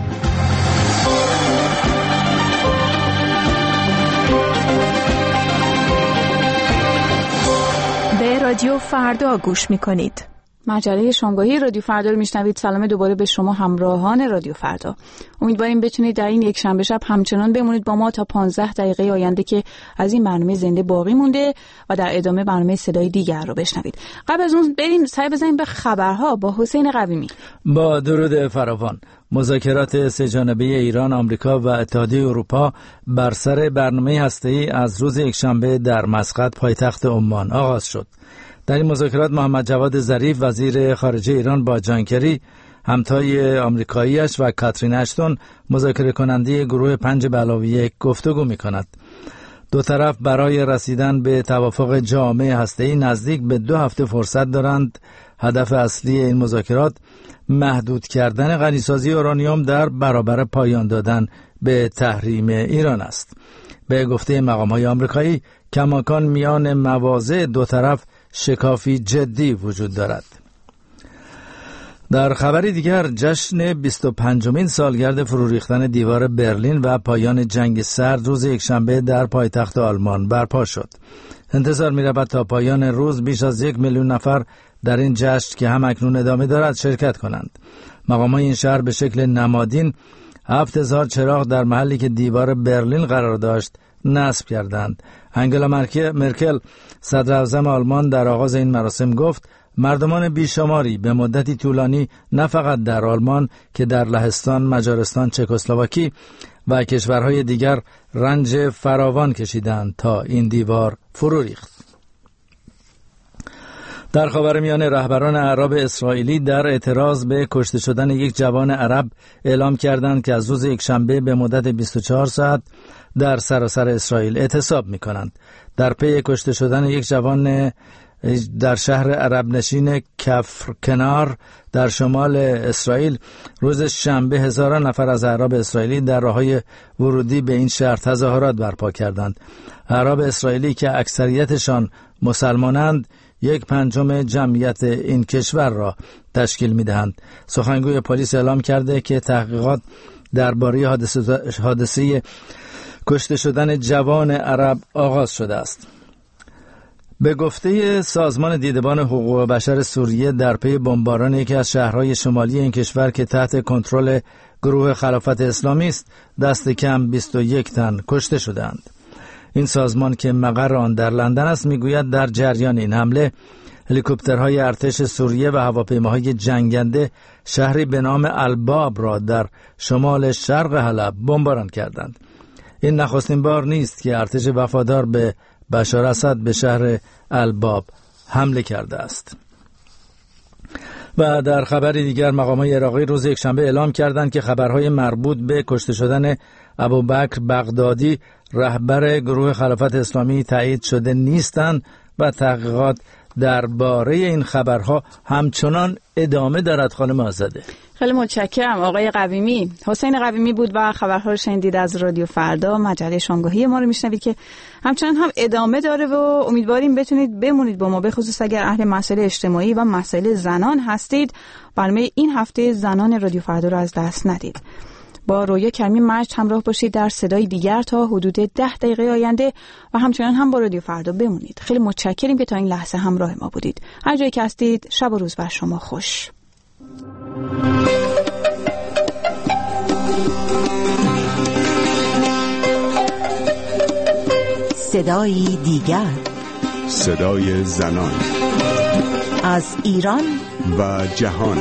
به رادیو فردا گوش میکنید.
مجله شامگاهی رادیو فردا رو میشنوید. سلام دوباره به شما همراهان رادیو فردا. امیدواریم بتونید در این یک شنبه شب همچنان بمونید با ما تا پانزده دقیقه آینده که از این برنامه زنده باقی مونده و در ادامه برنامه صدای دیگر رو بشنوید. قبل از اون بریم سعی بزنیم به خبرها با حسین قویمی.
با درود فراوان. مذاکرات سه‌جانبه ایران، آمریکا و اتحادیه اروپا بر سر برنامه هسته‌ای از روز یکشنبه در مسقط پایتخت عمان آغاز شد. در این مذاکرات محمد جواد ظریف وزیر خارجه ایران با جان کری همتای آمریکایی‌اش و کاترین اشتون مذاکره کننده گروه پنج به علاوه یک گفتگو می‌کند. دو طرف برای رسیدن به توافق جامع هسته‌ای نزدیک به دو هفته فرصت دارند. هدف اصلی این مذاکرات محدود کردن غنیسازی اورانیوم در برابر پایان دادن به تحریم ایران است. به گفته مقام‌های آمریکایی کماکان میان مواضع دو طرف شکافی جدی وجود دارد. در خبری دیگر جشن بیست و پنجمین سالگرد فرو ریختن دیوار برلین و پایان جنگ سرد روز یکشنبه در پایتخت آلمان برپا شد. انتظار می‌رود تا پایان روز بیش از یک میلیون نفر در این جشن که هم اکنون ادامه دارد شرکت کنند. مقام‌های این شهر به شکل نمادین هفت هزار چراغ در محلی که دیوار برلین قرار داشت نصب کردند. انگلا مرکل صدر اعظم آلمان در آغاز این مراسم گفت مردمان بیشماری به مدتی طولانی نه فقط در آلمان که در لهستان، مجارستان، چکسلواکی و کشورهای دیگر رنج فراوان کشیدند تا این دیوار فرو ریخت. در خاورمیانه رهبران اعراب اسرائیلی در اعتراض به کشته شدن یک جوان عرب اعلام کردند که از روز یکشنبه به مدت بیست و چهار ساعت در سراسر اسرائیل اعتصاب می کنند. در پی کشته شدن یک جوان در شهر عرب نشین کفر کنار در شمال اسرائیل روز شنبه هزاران نفر از اعراب اسرائیلی در راههای ورودی به این شهر تظاهرات برپا کردند. اعراب اسرائیلی که اکثریتشان مسلمانند یک پنجم جمعیت این کشور را تشکیل می دهند. سخنگوی پلیس اعلام کرده که تحقیقات درباره حادثه, حادثه کشته شدن جوان عرب آغاز شده است. به گفته سازمان دیدبان حقوق بشر سوریه در پی بمباران یکی از شهرهای شمالی این کشور که تحت کنترل گروه خلافت اسلامی است دست کم بیست و یک تن کشته شدند. این سازمان که مقر آن در لندن است میگوید در جریان این حمله هلیکوپترهای ارتش سوریه و هواپیماهای جنگنده شهری به نام الباب را در شمال شرق حلب بمباران کردند. این نخستین بار نیست که ارتش وفادار به بشار اسد به شهر الباب حمله کرده است. و در خبری دیگر مقامات عراقی روز یکشنبه اعلام کردند که خبرهای مربوط به کشته شدن ابوبکر بغدادی رهبر گروه خلافت اسلامی تایید شده نیستند و تحقیقات درباره این خبرها همچنان ادامه دارد. خانم آزاده
خیلی متشکرم آقای قویمی. حسین قویمی بود و خبرها رو شنیدید از رادیو فردا. مجله شامگاهی ما رو میشنوید که همچنان هم ادامه داره و امیدواریم بتونید بمونید با ما، به خصوص اگر اهل مسائل اجتماعی و مسائل زنان هستید. برنامه این هفته زنان رادیو فردا رو از دست ندید. با رویا کریمی مجد همراه باشید در صدای دیگر تا حدود ده دقیقه آینده و همچنان هم با رادیو فردا بمونید. خیلی متشکریم که تا این لحظه همراه ما بودید. هر جایی که هستید شب و روز بر شما خوش.
صدای دیگر، صدای زنان. از ایران
و جهان.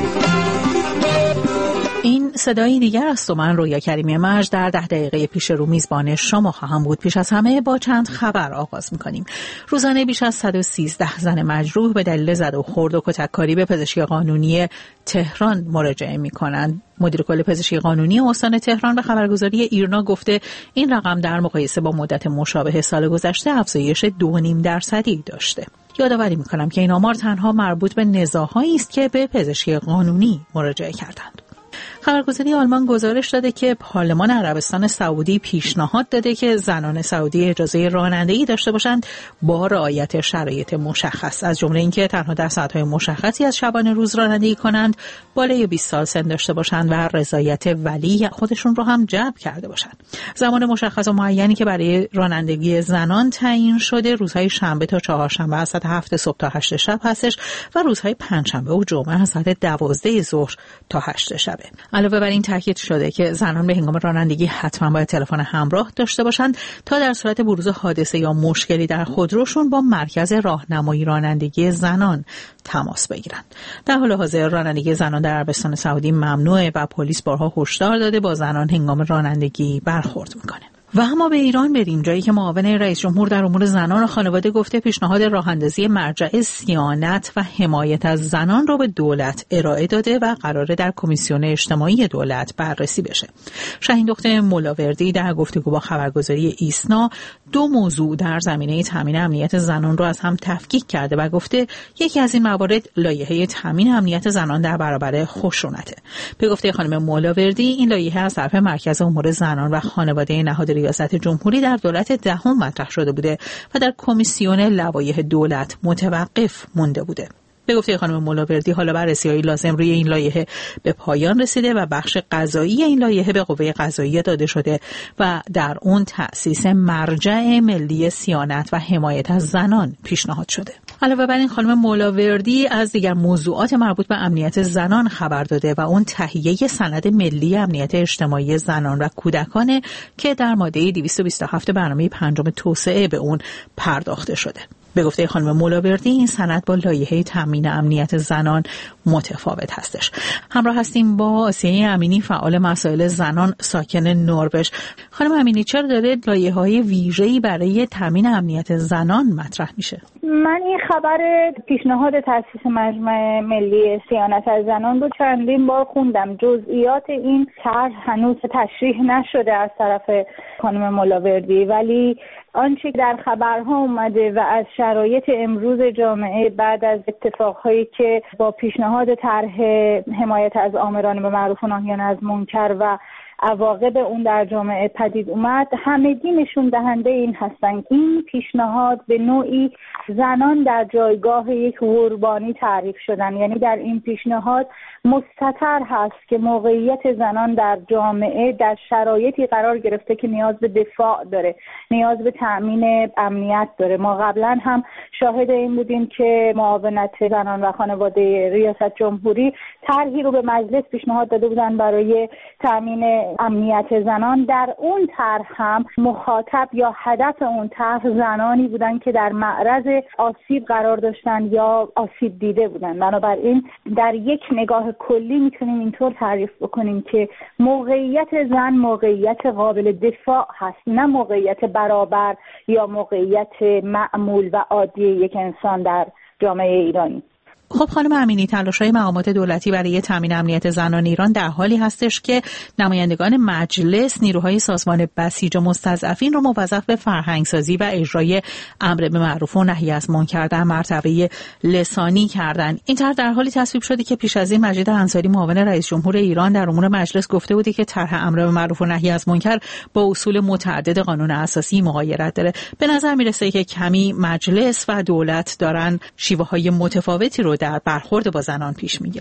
این صدای دیگر است و من رویا کریمی مرج در ده دقیقه پیش رو میزبان شما خواهم بود. پیش از همه با چند خبر آغاز میکنیم. روزانه بیش از صد و سیزده زن مجروح به دلیل زد و خورد و کتککاری به پزشکی قانونی تهران مراجعه میکنند. مدیر کل پزشکی قانونی استان تهران به خبرگزاری ایرنا گفته این رقم در مقایسه با مدت مشابه سال گذشته افزایش دو و نیم درصدی داشته. یادآوری میکنم که این آمار تنها مربوط به نزاع‌هایی است که به پزشکی قانونی مراجعه کردند. خبرگزاری آلمان گزارش داده که پارلمان عربستان سعودی پیشنهاد داده که زنان سعودی اجازه رانندگی داشته باشند با رعایت شرایط مشخص، از جمله اینکه تنها در ساعت‌های مشخصی از شبانه روز رانندگی کنند، بالای بیست سال سن داشته باشند و رضایت ولی خودشون رو هم جلب کرده باشند. زمان مشخص و معینی که برای رانندگی زنان تعیین شده روزهای شنبه تا چهارشنبه از ساعت هفت صبح تا هشت شب هستش و روزهای پنجشنبه و جمعه از ساعت دوازده ظهر تا هشت شبه. علاوه بر این تاکید شده که زنان به هنگام رانندگی حتما باید تلفن همراه داشته باشند تا در صورت بروز حادثه یا مشکلی در خودروشون با مرکز راهنمایی رانندگی زنان تماس بگیرند. در حال حاضر رانندگی زنان در عربستان سعودی ممنوعه و پلیس بارها هشدار داده با زنان هنگام رانندگی برخورد میکنه. و اما به ایران بریم، جایی که معاون رئیس جمهور در امور زنان و خانواده گفته پیشنهاد راهاندازی مرجع صیانت و حمایت از زنان را به دولت ارائه داده و قراره در کمیسیون اجتماعی دولت بررسی بشه. شاهین دختر ملاوردی در گفتگو با خبرگزاری ایسنا دو موضوع در زمینه تامین امنیت زنان را از هم تفکیک کرده و گفته یکی از این موارد لایحه تامین امنیت زنان در برابر خشونته. به گفته خانم ملاوردی این لایحه از طرف مرکز امور زنان و خانواده نهاد ریاست جمهوری در دولت دهم مطرح شده بوده و در کمیسیون لوایح دولت متوقف مونده بوده. به گفته خانم ملاوردی حالا بررسی‌های لازم روی این لایحه به پایان رسیده و بخش قضایی این لایحه به قوه قضاییه داده شده و در اون تأسیس مرجع ملی صیانت و حمایت از زنان پیشنهاد شده. علاوه بر این خانم ملاوردی از دیگر موضوعات مربوط به امنیت زنان خبر داده و اون تهیه سند ملی امنیت اجتماعی زنان و کودکان که در ماده دویست و بیست و هفت برنامه پنجم توسعه به اون پرداخته شده. به گفته خانم ملاوردی این سند با لایحه تامین امنیت زنان متفاوت هستش. همراه هستیم با آسیه امینی فعال مسائل زنان ساکن نروژ. خانم امینی چرا داره لایحه‌های ویژه‌ای برای تامین امنیت زنان مطرح میشه؟
من این خبر پیشنهاد تأسیس مجمع ملی صیانت از زنان رو چندین بار خوندم. جزئیات این طرح هنوز تشریح نشده از طرف خانم ملاوردی، ولی آنچه در خبرها اومده و از شرایط امروز جامعه بعد از اتفاقهایی که با پیشنهاد طرح حمایت از آمران به معروف و ناهیان از منکر و عواقب اون در جامعه پدید اومد، همگی نشون دهنده این هستن که این پیشنهاد به نوعی زنان در جایگاه یک قربانی تعریف شدن. یعنی در این پیشنهاد مستتر هست که موقعیت زنان در جامعه در شرایطی قرار گرفته که نیاز به دفاع داره، نیاز به تأمین امنیت داره. ما قبلا هم شاهد این بودیم که معاونت زنان و خانواده ریاست جمهوری طرحی رو به مجلس پیشنهاد داده بودن برای تأمین امنیت زنان. در اون طرح هم مخاطب یا هدف اون طرح زنانی بودن که در معرض آسیب قرار داشتن یا آسیب دیده بودن. بنابراین در یک نگاه کلی میتونیم اینطور تعریف بکنیم که موقعیت زن موقعیت قابل دفاع هست، نه موقعیت برابر یا موقعیت معمول و عادی یک انسان در جامعه ایرانی.
خب خانم امینی، تلاش‌های مقامات دولتی برای تامین امنیت زنان ایران در حالی هستش که نمایندگان مجلس نیروهای سازمان بسیج و مستضعفین رو موظف به فرهنگسازی و اجرای امر به معروف و نهی از منکر در مرتبه لسانی کردن. این طرح در حالی تصویب شده که پیش از این مجید انصاری معاون رئیس جمهور ایران در امور مجلس گفته بودی که طرح امر به معروف و نهی از منکر با اصول متعدد قانون اساسی مغایرت داره. به نظر میرسه که کمی مجلس و دولت دارن شیوه‌های متفاوتی رو در برخورد با زنان پیش میگیرن.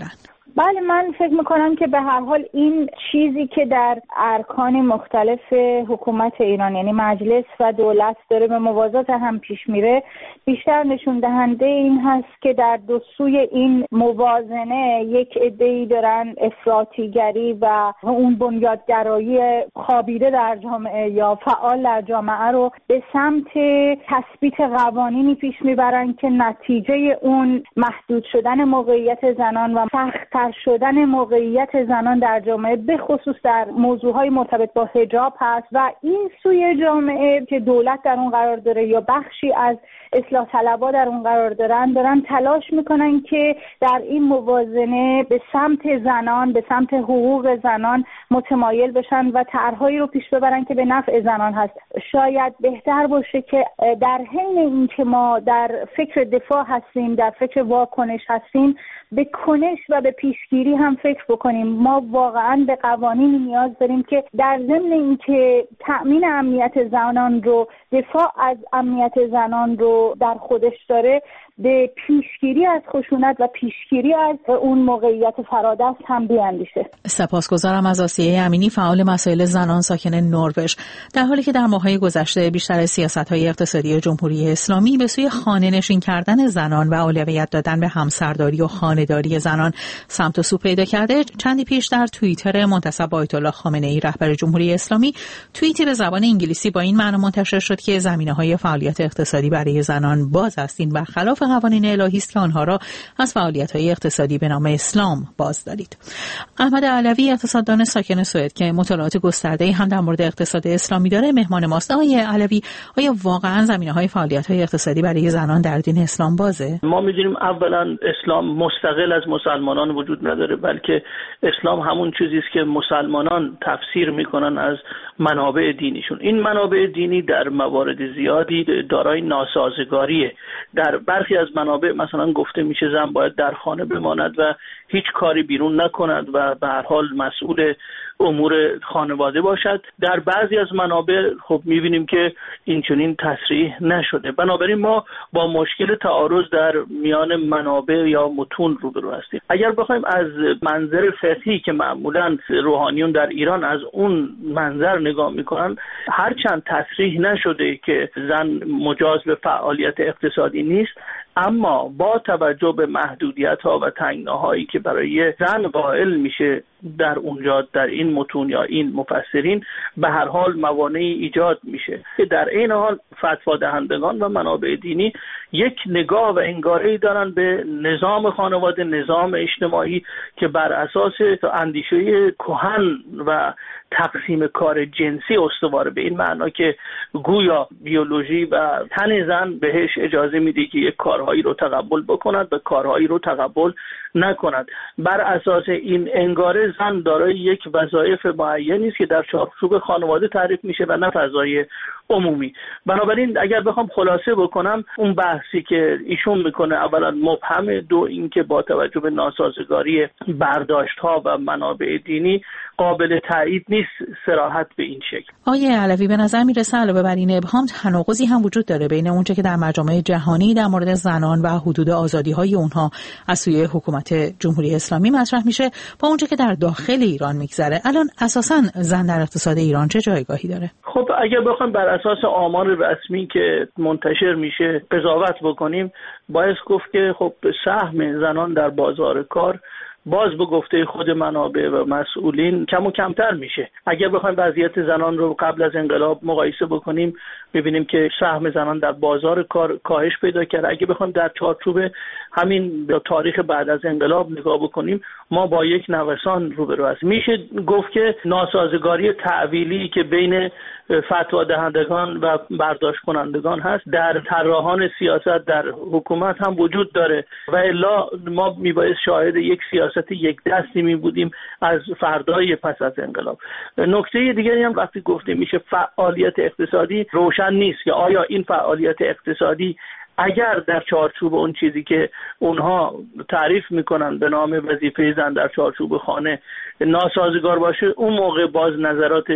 بله، من فکر میکنم که به هر حال این چیزی که در ارکان مختلف حکومت ایران یعنی مجلس و دولت داره به موازات هم پیش میره، بیشتر نشون دهنده این هست که در دو سوی این موازنه یک عده‌ای دارن افراطیگری و اون بنیادگرایی خوابیده در جامعه یا فعال در جامعه رو به سمت تثبیت قوانینی پیش میبرن که نتیجه اون محدود شدن موقعیت زنان و سخت‌تر شدن موقعیت زنان در جامعه به خصوص در موضوعهای مرتبط با حجاب هست و این سوی جامعه که دولت در اون قرار داره یا بخشی از اصلاح طلبها در اون قرار دارن دارن تلاش میکنن که در این موازنه به سمت زنان، به سمت حقوق زنان متمایل بشن و طرحهایی رو پیش ببرن که به نفع زنان هست. شاید بهتر باشه که در حین این که ما در فکر دفاع هستیم، در فکر واکنش هستیم، به کنش و به پیشگیری هم فکر بکنیم. ما واقعا به قوانینی نیاز داریم که در ضمن اینکه تأمین امنیت زنان رو، دفاع از امنیت زنان رو در خودش داره، به پیشگیری از خشونت و پیشگیری از اون موقعیت فرادست هم بیاندیشه.
سپاسگزارم از آسیه امینی، فعال مسائل زنان ساکن نروژ. در حالی که در ماه‌های گذشته بیشتر سیاست‌های اقتصادی جمهوری اسلامی به سوی خانه نشین کردن زنان و اولویت دادن به همسرداری و خانه‌داری زنان سمت و سو پیدا کرده، چندی پیش در توییتر منتسب به آیت الله خامنه‌ای رهبر جمهوری اسلامی توییتی به زبان انگلیسی با این معنی منتشر شد که زمینه‌های فعالیت اقتصادی برای زنان باز است. این برخلاف قوانین الهی است که آنها را از فعالیت‌های اقتصادی به نام اسلام باز دارید. احمد علوی، اقتصاددان ساکن سوئد که مطالعات گسترده‌ای هم در مورد اقتصاد اسلامی داره، مهمان ماست. آقای علوی، آیا واقعاً زمینه‌های فعالیت‌های اقتصادی برای زنان در دین اسلام بازه؟
ما می‌دونیم اولاً اسلام مستقل از مسلمانان وجود نداره، بلکه اسلام همون چیزی است که مسلمانان تفسیر می‌کنن از منابع دینیشون. این منابع دینی در موارد زیادی دارای ناسازگاریه. در برخی از منابع مثلا گفته میشه زن باید در خانه بماند و هیچ کاری بیرون نکند و به هر حال مسئول امور خانواده باشد. در بعضی از منابع خب میبینیم که این چنین تصریح نشده. بنابراین ما با مشکل تعارض در میان منابع یا متون روبرو هستیم. اگر بخوایم از منظر فقهی که معمولا روحانیون در ایران از اون منظر نگاه میکنن، هرچند تصریح نشده که زن مجاز به فعالیت اقتصادی نیست، اما با توجه به محدودیت‌ها و تنگناهایی که برای زن قائل میشه در اونجا در این متون یا این مفسرین، به هر حال موانعی ایجاد میشه که در این حال فتوا دهندگان و منابع دینی یک نگاه و انگاره‌ای دارن به نظام خانواده، نظام اجتماعی که بر اساس اندیشه کهن و تقسیم کار جنسی استواره، به این معنا که گویا بیولوژی و تن زن بهش اجازه میده که یک کارهایی رو تقبل بکند و کارهایی رو تقبل نکند. بر اساس این انگاره زن دارای یک وظایف معینی است که در چارچوب خانواده تعریف میشه و نه فضای عمومی. بنابراین اگر بخوام خلاصه بکنم، اون بحثی که ایشون میکنه اولا مبهم، دو اینکه با توجه به ناسازگاری برداشت‌ها و منابع دینی قابل تایید نیست صراحت به این شکل.
آیه علوی، به نظر میرسه علاوه بر این ابهام تناقضی هم وجود داره بین اونچه که در مجامع جهانی در مورد زنان و حدود آزادی‌های اونها از سوی حکومت جمهوری اسلامی مطرح میشه با اونچه که در داخل ایران میگذره. الان اساساً زن در اقتصاد ایران چه جایگاهی داره؟
خب اگر بخوایم بر اساس آمار رسمی که منتشر میشه قضاوت بکنیم، باید گفت که خب سهم زنان در بازار کار باز به گفته خود منابع و مسئولین کم و کمتر میشه. اگر بخوایم وضعیت زنان رو قبل از انقلاب مقایسه بکنیم، میبینیم که سهم زنان در بازار کار کاهش پیدا کرده. اگه بخوایم در چارچوب همین تاریخ بعد از انقلاب نگاه بکنیم، ما با یک نوسان روبرو هستیم. میشه گفت که ناسازگاری تعویلی که بین فتوا دهندگان و برداشت کنندگان هست در طراحان سیاست در حکومت هم وجود داره و الا ما میبایست شاهد یک سیاست یک دستی می بودیم از فردای پس از انقلاب. نکته دیگری هم وقتی گفته میشه فعالیت اقتصادی، روشن نیست که آیا این فعالیت اقتصادی اگر در چارچوب اون چیزی که اونها تعریف میکنن به نام وظیفه زن در چارچوب خانه ناسازگار باشه، اون موقع باز نظرات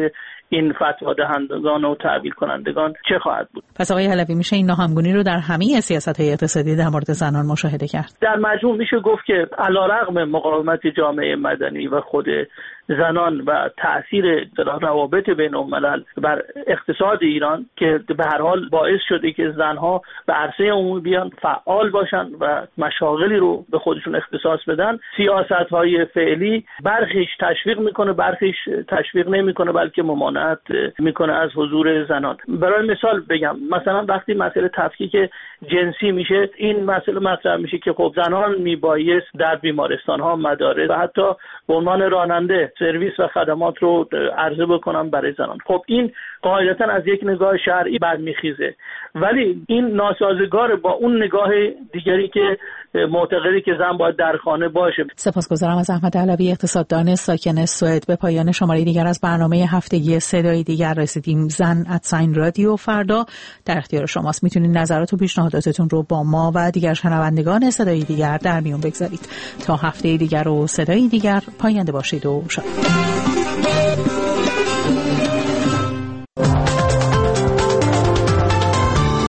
این فتوا دهندگان و تعبیر کنندگان چه خواهد بود.
پس آقای علوی میشه این ناهمگونی رو در همه سیاست‌های اقتصادی در مورد زنان مشاهده کرد؟
در مجموع میشه گفت که علیرغم مقاومت جامعه مدنی و خود زنان و تأثیر روابط بین الملل بر اقتصاد ایران که به هر حال باعث شده که زنها به عرصه عمومی بیان، فعال باشن و مشاغلی رو به خودشون اختصاص بدن، سیاست‌های فعلی برخیش تشویق میکنه، برخیش تشویق نمیکنه، بلکه ممانعت میکنه از حضور زنان. برای مثال بگم، مثلا وقتی مسئله تفکیک جنسی میشه، این مسئله مطرح میشه که خب زنان میبایست در بیمارستان‌ها، مدارس و حتی به عنوان راننده سرویس و خدمات رو عرضه بکنم برای زنان. خب این قاعدتا از یک نگاه شرعی برمیخیزه، ولی این ناسازگار با اون نگاه دیگری که معتقدی که زن باید در خانه باشه.
سپاسگزارم از احمد علوی، اقتصاددان ساکن سوئد. به پایان شماره دیگر از برنامه هفتگی صدای دیگر رسیدیم. زن ات ساین رادیو فردا در اختیار شماست. میتونید نظرات و پیشنهاداتتون رو با ما و دیگر شنوندگان صدای دیگر در میون بگذارید. تا هفته دیگر و صدای دیگر، پاینده باشید و شاد.